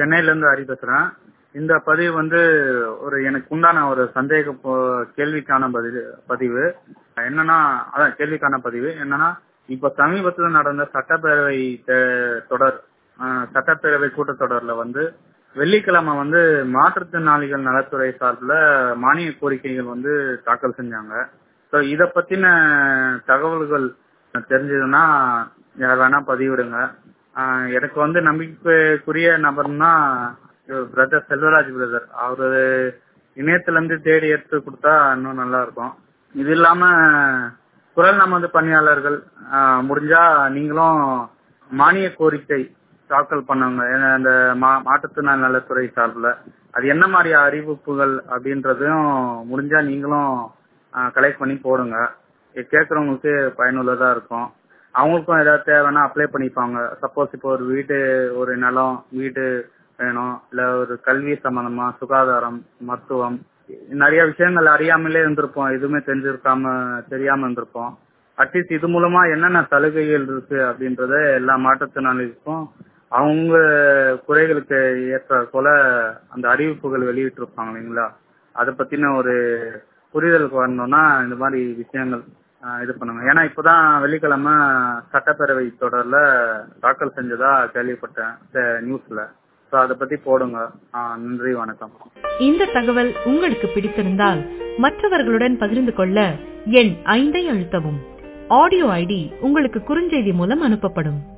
சென்னையில இருந்து ஹரி பேசுறேன். இந்த பதிவு எனக்கு உண்டான ஒரு சந்தேக கேள்விக்கான பதிவு என்னன்னா, அதான் கேள்விக்கான பதிவு என்னன்னா, இப்ப சமீபத்தில் நடந்த சட்டப்பேரவை தொடர் சட்டப்பேரவை கூட்டத்தொடர்ல வெள்ளிக்கிழமை மாற்றுத்திறனாளிகள் நலத்துறை சார்பில் மானிய கோரிக்கைகள் தாக்கல் செஞ்சாங்க. இத பத்தின தகவல்கள் தெரிஞ்சதுன்னா யார் வேணா பதிவிடுங்க. எனக்கு நம்பிக்கைக்குரிய நபர்னா பிரதர் செல்வராஜ் பிரதர். அவரு இணையத்துல இருந்து தேடி எடுத்து கொடுத்தா இன்னும் நல்லா இருக்கும். இது இல்லாம குரல் நமது பணியாளர்கள் முடிஞ்சா நீங்களும் மானிய கோரிக்கை தாக்கல் பண்ணுங்க. அந்த மாற்றுத்திறனாளி நலத்துறை சார்பில் அது என்ன மாதிரி அறிவிப்புகள் அப்படின்றதையும் முடிஞ்சா நீங்களும் கலெக்ட் பண்ணி போடுங்க. கேட்கறவங்களுக்கு பயனுள்ளதா இருக்கும். அவங்களுக்கும் ஏதாவது தேவைன்னா அப்ளை பண்ணிப்பாங்க. சப்போஸ் இப்போ ஒரு நிலம் வீடு வேணும், இல்ல ஒரு கல்வி சம்பந்தமா, சுகாதாரம், மருத்துவம், நிறைய விஷயங்கள் அறியாமலே இருந்திருப்போம். எதுவுமே தெரியாம இருந்திருப்போம். அட்லீஸ்ட் இது மூலமா என்னென்ன சலுகைகள் இருக்கு அப்படின்றத எல்லா மாற்றுத்திறனாளிகளுக்கும் அவங்க குறைகளுக்கு ஏற்ற போல அந்த அறிவிப்புகள் வெளியிட்டு இருப்பாங்க இல்லைங்களா? அதை பத்தின ஒரு புரிதலுக்கு வரணும்னா இந்த மாதிரி விஷயங்கள் இது பண்ணுங்க. ஏன்னா இப்பதான் வெள்ளிக்கிழமை சட்டப்பேரவை தொடர்ல தாக்கல் செஞ்சதா கேள்விப்பட்டேன் நியூஸ்ல. அதை பத்தி போடுங்க. நன்றி, வணக்கம். இந்த தகவல் உங்களுக்கு பிடித்திருந்தால் மற்றவர்களுடன் பகிர்ந்து கொள்ள எண் 5 அழுத்தவும். ஆடியோ ஐடி உங்களுக்கு குறுஞ்செய்தி மூலம் அனுப்பப்படும்.